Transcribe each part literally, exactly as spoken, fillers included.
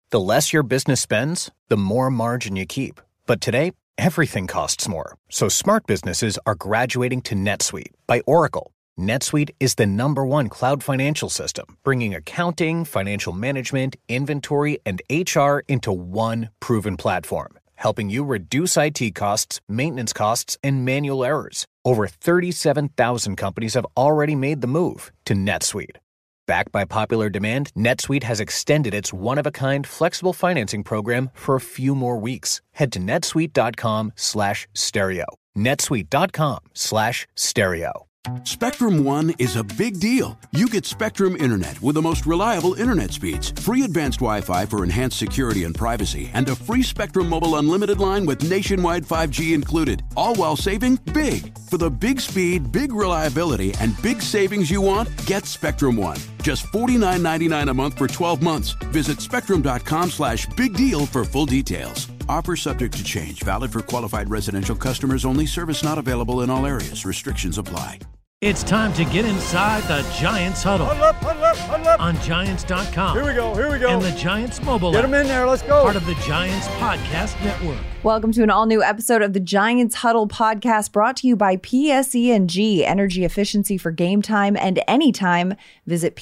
The less your business spends, the more margin you keep. But today, everything costs more. So smart businesses are graduating to NetSuite by Oracle. NetSuite is the number one cloud financial system, bringing accounting, financial management, inventory, and H R into one proven platform, helping you reduce I T costs, maintenance costs, and manual errors. Over thirty-seven thousand companies have already made the move to NetSuite. Backed by popular demand, NetSuite has extended its one-of-a-kind flexible financing program for a few more weeks. Head to netsuite.com slash stereo. netsuite.com slash stereo. Spectrum One is a big deal. You get Spectrum Internet with the most reliable internet speeds, free advanced Wi-Fi for enhanced security and privacy, and a free Spectrum Mobile Unlimited line with nationwide five G included, all while saving big. For the big speed, big reliability, and big savings you want, get Spectrum One. Just forty-nine ninety-nine a month for twelve months. Visit spectrum.com slash big deal for full details. Offer subject to change. Valid for qualified residential customers only. Service not available in all areas. Restrictions apply. It's time to get inside the Giants huddle. Huddle up, huddle up, huddle up. On Giants dot com. Here we go, here we go. And the Giants mobile Get app. them in there, let's go. Part of the Giants Podcast Network. Welcome to an all-new episode of the Giants Huddle podcast, brought to you by P S E and G, energy efficiency for game time and anytime. Visit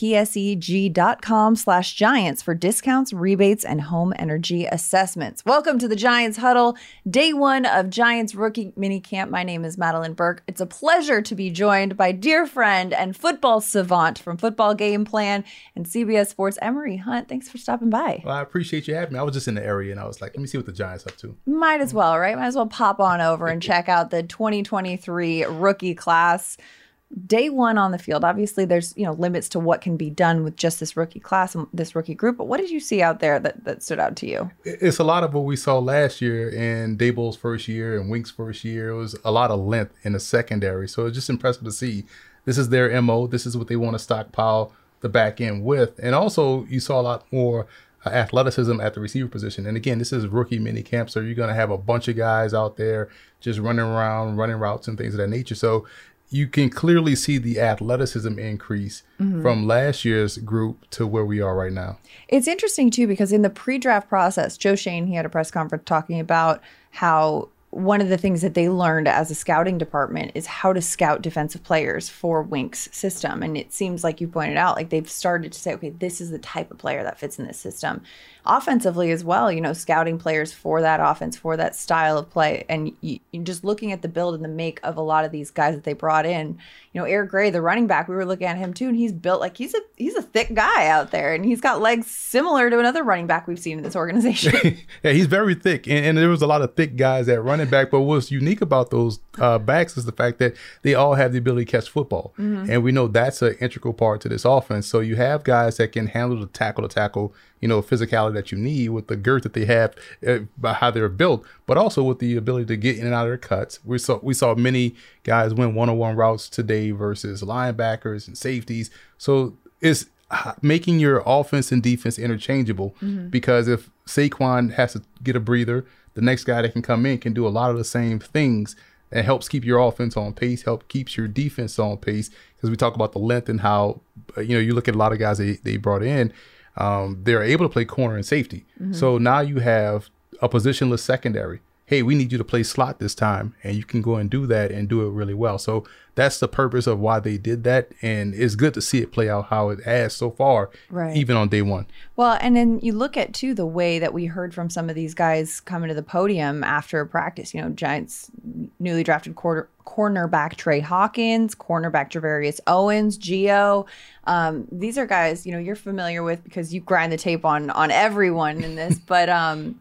pseg.com slash giants for discounts, rebates, and home energy assessments. Welcome to the Giants Huddle, day one of Giants rookie minicamp. My name is Madeline Burke. It's a pleasure to be joined by dear friend and football savant from Football Game Plan and C B S Sports, Emory Hunt. Thanks for stopping by. Well, I appreciate you having me. I was just in the area and I was like, let me see what the Giants up to. Might as well, right? Might as well pop on over and check out the twenty twenty-three rookie class. Day one on the field. Obviously, there's, you know, limits to what can be done with just this rookie class and this rookie group. But what did you see out there that, that stood out to you? It's a lot of what we saw last year in Daboll's first year and Wink's first year. It was a lot of length in the secondary. So it's just impressive to see. This is their M O. This is what they want to stockpile the back end with. And also, you saw a lot more uh, athleticism at the receiver position. And again, this is rookie mini camp, so you're going to have a bunch of guys out there just running around, running routes and things of that nature. So you can clearly see the athleticism increase mm-hmm. from last year's group to where we are right now. It's interesting, too, because in the pre-draft process, Joe Schoen, he had a press conference talking about how one of the things that they learned as a scouting department is how to scout defensive players for Wink's system. And it seems like you pointed out, like they've started to say, okay, this is the type of player that fits in this system. Offensively as well, you know, scouting players for that offense, for that style of play. And you, you just looking at the build and the make of a lot of these guys that they brought in. You know, Eric Gray, the running back, we were looking at him too, and he's built like he's a he's a thick guy out there, and he's got legs similar to another running back we've seen in this organization. Yeah, he's very thick, and, and there was a lot of thick guys at running back. But what's unique about those uh, backs is the fact that they all have the ability to catch football, mm-hmm. and we know that's an integral part to this offense. So you have guys that can handle the tackle to tackle, you know, physicality that you need with the girth that they have, uh, by how they're built, but also with the ability to get in and out of their cuts. We saw we saw many guys win one-on-one routes today versus linebackers and safeties. So it's making your offense and defense interchangeable, mm-hmm. because if Saquon has to get a breather, the next guy that can come in can do a lot of the same things. It helps keep your offense on pace, help keeps your defense on pace, because we talk about the length and how, you know, you look at a lot of guys they, they brought in, um, they're able to play corner and safety. Mm-hmm. So now you have a positionless secondary. Hey, we need you to play slot this time, and you can go and do that and do it really well. So that's the purpose of why they did that, and it's good to see it play out how it has so far, right. even on day one. Well, and then you look at, too, the way that we heard from some of these guys coming to the podium after practice. You know, Giants newly drafted quarter, cornerback Trey Hawkins, cornerback Javarius Owens, Gio. Um, these are guys, you know, you're familiar with because you grind the tape on on everyone in this, but um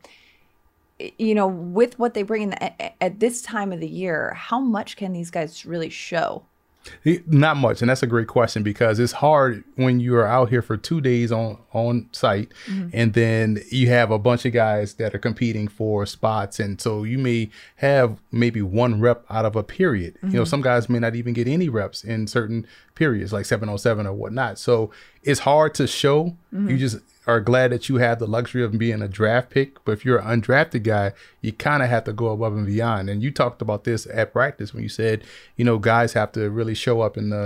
you know, with what they bring in at, at this time of the year, how much can these guys really show? Not much. And that's a great question, because it's hard when you are out here for two days on, on site, mm-hmm. and then you have a bunch of guys that are competing for spots. And so you may have maybe one rep out of a period. Mm-hmm. You know, some guys may not even get any reps in certain periods, like seven on seven or whatnot. So it's hard to show. Mm-hmm. You just are glad that you have the luxury of being a draft pick. But if you're an undrafted guy, you kind of have to go above and beyond. And you talked about this at practice when you said, you know, guys have to really show up in the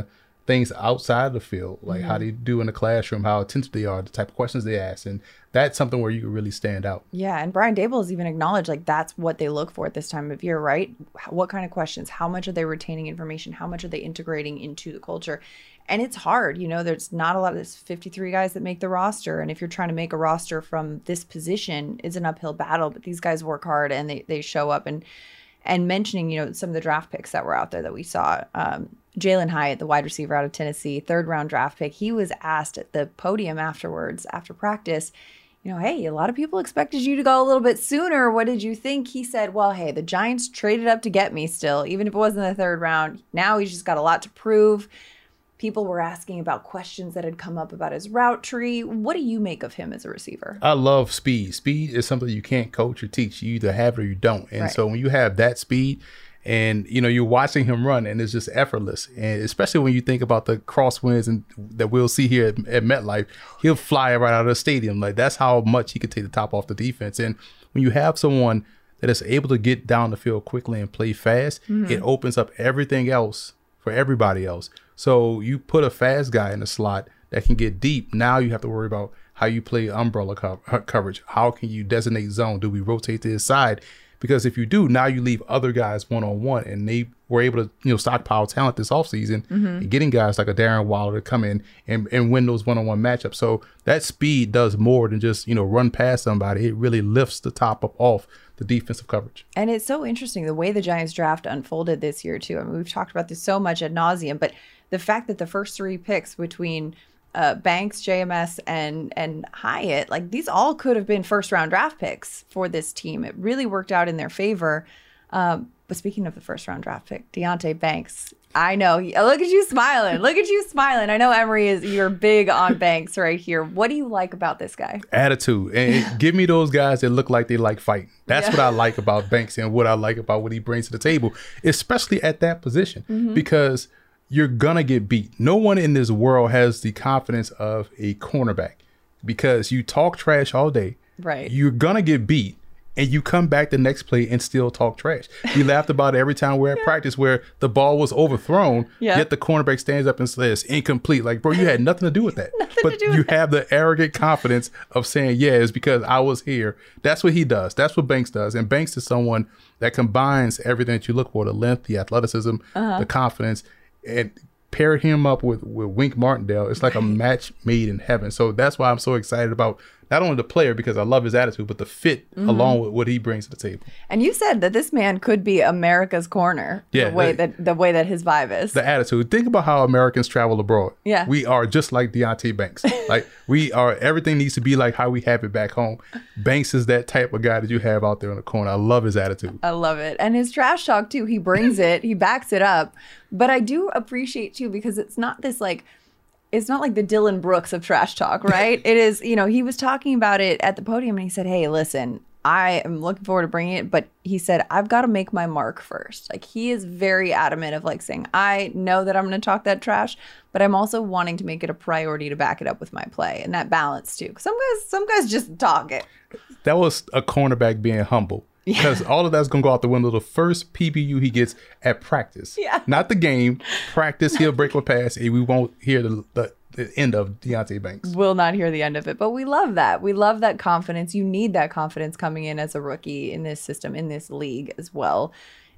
things outside of the field, like mm-hmm. how they do in the classroom, how attentive they are, the type of questions they ask. And that's something where you can really stand out. Yeah. And Brian Daboll has even acknowledged like that's what they look for at this time of year, right? What kind of questions? How much are they retaining information? How much are they integrating into the culture? And it's hard. You know, there's not a lot of this fifty-three guys that make the roster. And if you're trying to make a roster from this position, it's an uphill battle. But these guys work hard and they, they show up. And and mentioning, you know, some of the draft picks that were out there that we saw. Um, Jalen Hyatt, the wide receiver out of Tennessee, third round draft pick. He was asked at the podium afterwards, after practice, you know, hey, a lot of people expected you to go a little bit sooner. What did you think? He said, well, hey, the Giants traded up to get me still, even if it wasn't the third round. Now he's just got a lot to prove. People were asking about questions that had come up about his route tree. What do you make of him as a receiver? I love speed. Speed is something you can't coach or teach. You either have it or you don't. And right. so when you have that speed and, you know, you're watching him run and it's just effortless. And especially when you think about the crosswinds and that we'll see here at, at MetLife, he'll fly right out of the stadium. Like that's how much he could take the top off the defense. And when you have someone that is able to get down the field quickly and play fast, mm-hmm. it opens up everything else for everybody else. So you put a fast guy in the slot that can get deep. Now you have to worry about how you play umbrella co- coverage. How can you designate zone? Do we rotate to his side? Because if you do, now you leave other guys one-on-one, and they were able to, you know, stockpile talent this offseason mm-hmm. and getting guys like a Darren Waller to come in and, and win those one-on-one matchups. So that speed does more than just, you know, run past somebody. It really lifts the top up off the defensive coverage. And it's so interesting the way the Giants draft unfolded this year too. I mean, we've talked about this so much ad nauseum, but the fact that the first three picks between uh, Banks, J M S, and and Hyatt, like these all could have been first round draft picks for this team. It really worked out in their favor. Um, but speaking of the first round draft pick, Deonte Banks, I know. Look at you smiling. Look at you smiling. I know Emory is you're big on Banks right here. What do you like about this guy? Attitude. And give me those guys that look like they like fighting. That's yeah. what I like about Banks and what I like about what he brings to the table, especially at that position, mm-hmm. because you're going to get beat. No one in this world has the confidence of a cornerback because you talk trash all day. Right. You're going to get beat. And you come back the next play and still talk trash. We laughed about it every time we're at yeah. practice where the ball was overthrown, yeah. yet the cornerback stands up and says, incomplete. Like, bro, you had nothing to do with that. but you with have that. the arrogant confidence of saying, yeah, it's because I was here. That's what he does. That's what Banks does. And Banks is someone that combines everything that you look for, the length, the athleticism, uh-huh. the confidence, and pair him up with, with Wink Martindale. It's like right. a match made in heaven. So that's why I'm so excited about not only the player, because I love his attitude, but the fit mm-hmm. along with what he brings to the table. And you said that this man could be America's corner. Yeah, the way the, that the way that his vibe is. The attitude. Think about how Americans travel abroad. Yeah, we are just like Deonte Banks. Like we are. Everything needs to be like how we have it back home. Banks is that type of guy that you have out there in the corner. I love his attitude. I love it, and his trash talk too. He brings it. He backs it up. But I do appreciate too because it's not this like. It's not like the Dylan Brooks of trash talk, right? It is, you know, he was talking about it at the podium and he said, hey, listen, I am looking forward to bringing it. But he said, I've got to make my mark first. Like he is very adamant of like saying, I know that I'm going to talk that trash, but I'm also wanting to make it a priority to back it up with my play and that balance too. Some guys, some guys just talk it. That was a cornerback being humble. Because yeah. all of that's going to go out the window. The first P B U he gets at practice. Yeah. Not the game. Practice, he'll break a pass, and we won't hear the, the, the end of Deonte Banks. We'll not hear the end of it. But we love that. We love that confidence. You need that confidence coming in as a rookie in this system, in this league as well.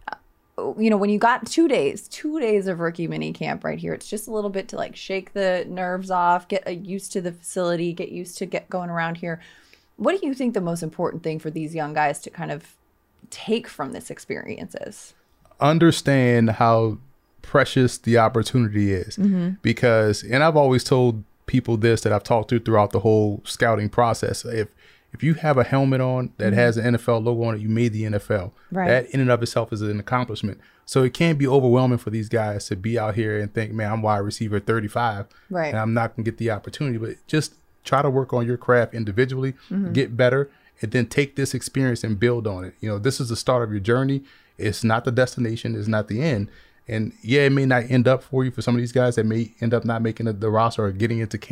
Uh, you know, when you got two days, two days of rookie mini camp right here, it's just a little bit to like shake the nerves off, get uh, used to the facility, get used to get going around here. What do you think the most important thing for these young guys to kind of take from this experience is? Understand how precious the opportunity is. Mm-hmm. Because, and I've always told people this that I've talked to throughout the whole scouting process. If if you have a helmet on that mm-hmm. has an N F L logo on it, you made the N F L. Right. That in and of itself is an accomplishment. So it can't be overwhelming for these guys to be out here and think, man, I'm wide receiver thirty-five. Right. And I'm not going to get the opportunity. But just try to work on your craft individually, mm-hmm. get better, and then take this experience and build on it. You know, this is the start of your journey. It's not the destination. It's not the end. And yeah, it may not end up for you for some of these guys that may end up not making the, the roster or getting into camp.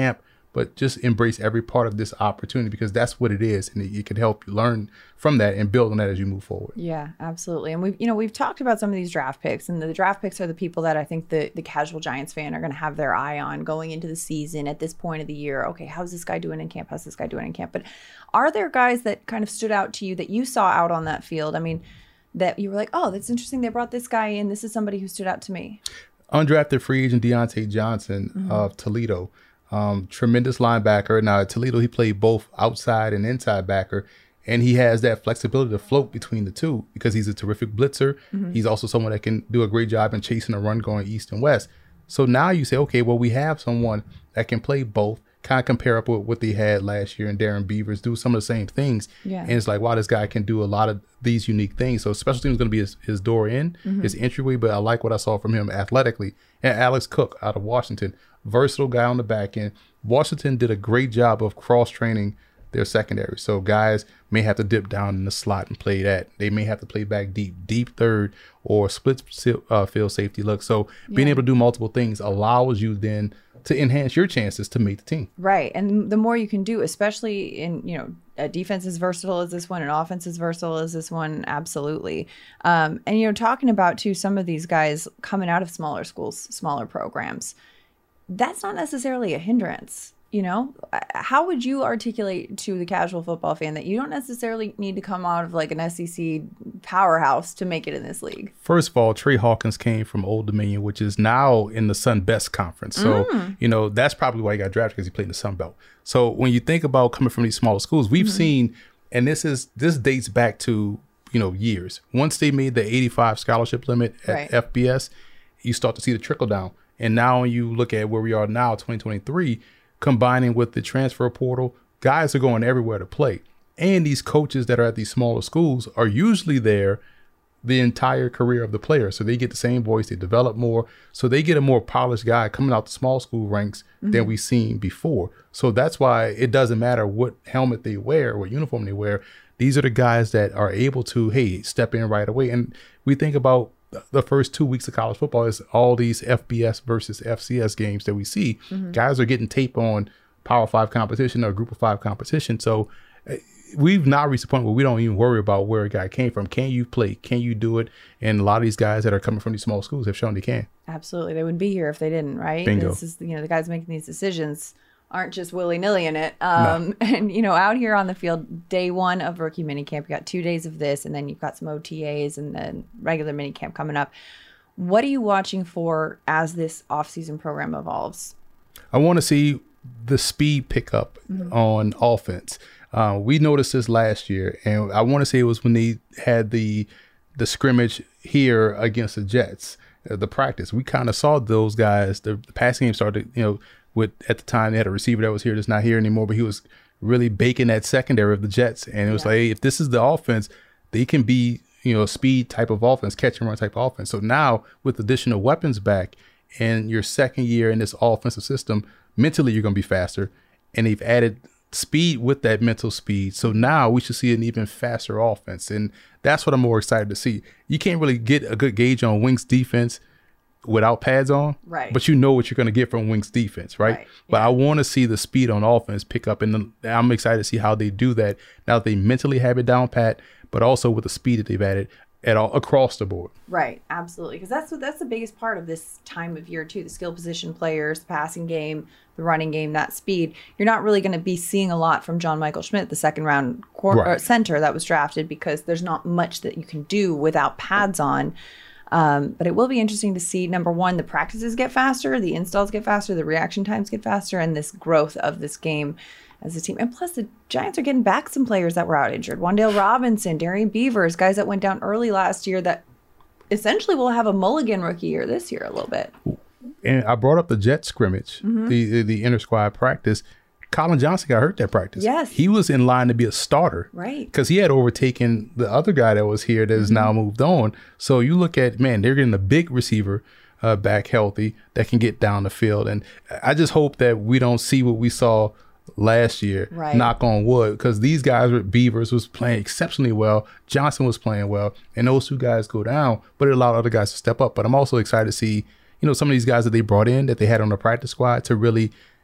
but just embrace every part of this opportunity because that's what it is. And it, it can help you learn from that and build on that as you move forward. Yeah, absolutely. And we've, you know, we've talked about some of these draft picks, and the draft picks are the people that I think the, the casual Giants fan are going to have their eye on going into the season at this point of the year. Okay, how's this guy doing in camp? How's this guy doing in camp? But are there guys that kind of stood out to you that you saw out on that field? I mean, that you were like, oh, that's interesting. They brought this guy in. This is somebody who stood out to me. Undrafted free agent Deontay Johnson mm-hmm. of Toledo. Um, tremendous linebacker. Now at Toledo, he played both outside and inside backer. And he has that flexibility to float between the two because he's a terrific blitzer. Mm-hmm. He's also someone that can do a great job in chasing a run going east and west. So now you say, okay, well, we have someone that can play both, kind of compare up with what they had last year, and Darren Beavers do some of the same things. Yeah. And it's like, wow, this guy can do a lot of these unique things. So special teams is going to be his, his door in, mm-hmm. his entryway, but I like what I saw from him athletically. And Alex Cook out of Washington, versatile guy on the back end. Washington did a great job of cross-training their secondary. So guys may have to dip down in the slot and play that. They may have to play back deep, deep third or split uh, field safety look. So being yeah. able to do multiple things allows you then to enhance your chances to make the team. Right. And the more you can do, especially in, you know, a defense as versatile as this one, an offense as versatile as this one, absolutely. Um, and, you know, talking about, too, some of these guys coming out of smaller schools, smaller programs, that's not necessarily a hindrance. You know, how would you articulate to the casual football fan that you don't necessarily need to come out of like an S E C powerhouse to make it in this league? First of all, Trey Hawkins came from Old Dominion, which is now in the Sun Best Conference. So, mm. you know, that's probably why he got drafted, because he played in the Sun Belt. So when you think about coming from these smaller schools, we've mm-hmm. seen, and this is this dates back to, you know, years. Once they made the eighty-five scholarship limit at right. F B S, you start to see the trickle down. And now when you look at where we are now, twenty twenty-three, combining with the transfer portal, guys are going everywhere to play. And these coaches that are at these smaller schools are usually there the entire career of the player. So they get the same voice, they develop more. So they get a more polished guy coming out the small school ranks mm-hmm. than we've seen before. So that's why it doesn't matter what helmet they wear, what uniform they wear. These are the guys that are able to, hey, step in right away. And we think about the first two weeks of college football is all these F B S versus F C S games that we see. Mm-hmm. Guys are getting tape on Power Five competition or Group of Five competition. So uh, we've now reached the point where we don't even worry about where a guy came from. Can you play? Can you do it? And a lot of these guys that are coming from these small schools have shown they can. Absolutely. They wouldn't be here if they didn't, right? Bingo. This is, you know, the guys making these decisions aren't just willy-nilly in it. Um, no. And, you know, out here on the field, day one of rookie minicamp, you got two days of this, and then you've got some O T As and then regular minicamp coming up. What are you watching for as this offseason program evolves? I want to see the speed pick up mm-hmm. on offense. Uh, we noticed this last year, and I want to say it was when they had the the scrimmage here against the Jets, uh, the practice. We kind of saw those guys, the, the passing game started, you know, with at the time they had a receiver that was here that's not here anymore, but he was really baking that secondary of the Jets. And it was yeah. like, hey, if this is the offense, they can be, you know, a speed type of offense, catch and run type of offense. So now with additional weapons back and your second year in this offensive system, mentally you're going to be faster. And they've added speed with that mental speed. So now we should see an even faster offense. And that's what I'm more excited to see. You can't really get a good gauge on Wink's defense without pads on, right? But you know what you're going to get from Wink's defense, right? right. But yeah. I want to see the speed on offense pick up, and the, I'm excited to see how they do that now that they mentally have it down pat, but also with the speed that they've added at all across the board. Right, absolutely, because that's what that's the biggest part of this time of year too. The skill position players, the passing game, the running game, that speed. You're not really going to be seeing a lot from John Michael Schmidt, the second round quarter, right. center that was drafted, because there's not much that you can do without pads on. Um, but it will be interesting to see, number one, the practices get faster, the installs get faster, the reaction times get faster, and this growth of this game as a team. And plus, the Giants are getting back some players that were out injured. Wan'Dale Robinson, Darren Beavers, guys that went down early last year that essentially will have a mulligan rookie year this year a little bit. And I brought up the Jet scrimmage, mm-hmm. the, the, the inter-squad practice. Colin Johnson got hurt that practice. Yes. He was in line to be a starter. Right. Because he had overtaken the other guy that was here that has mm-hmm. now moved on. So you look at, man, they're getting a big receiver uh, back healthy that can get down the field. And I just hope that we don't see what we saw last year, right. knock on wood, because these guys with Beavers was playing exceptionally well. Johnson was playing well. And those two guys go down, but it allowed other guys to step up. But I'm also excited to see, you know, some of these guys that they brought in that they had on the practice squad to really,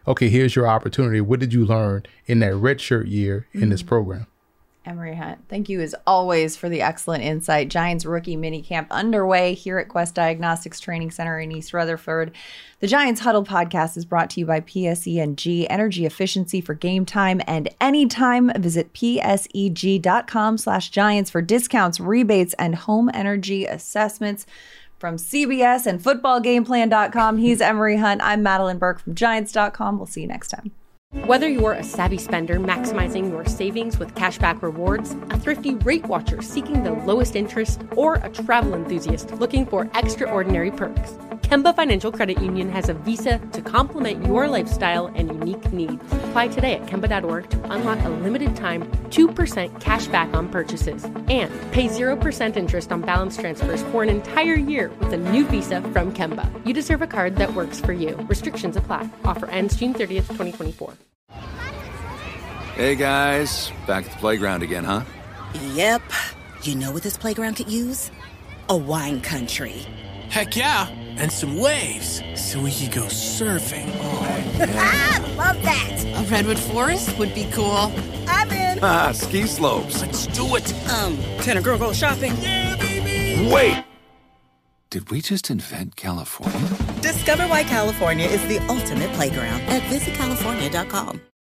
okay, here's your opportunity. What did you learn in that redshirt year in mm-hmm. this program? Emery Hunt, thank you as always for the excellent insight. Giants rookie minicamp underway here at Quest Diagnostics Training Center in East Rutherford. The Giants Huddle podcast is brought to you by P S E and G, energy efficiency for game time and anytime. Visit pseg.com slash Giants for discounts, rebates, and home energy assessments. From C B S and football game plan dot com, he's Emery Hunt. I'm Madeline Burke from Giants dot com. We'll see you next time. Whether you're a savvy spender maximizing your savings with cashback rewards, a thrifty rate watcher seeking the lowest interest, or a travel enthusiast looking for extraordinary perks, Kemba Financial Credit Union has a visa to complement your lifestyle and unique needs. Apply today at Kemba dot org to unlock a limited time two percent cash back on purchases and pay zero percent interest on balance transfers for an entire year with a new visa from Kemba. You deserve a card that works for you. Restrictions apply. Offer ends June thirtieth, twenty twenty-four. Hey guys, back at the playground again, huh? Yep. You know what this playground could use? A wine country. Heck yeah, and some waves so we could go surfing. Oh, yeah. Love that. A redwood forest would be cool. I'm in. Ah, ski slopes. Let's do it. Um, can a girl go shopping? Yeah, baby. Wait. Did we just invent California? Discover why California is the ultimate playground at visit california dot com.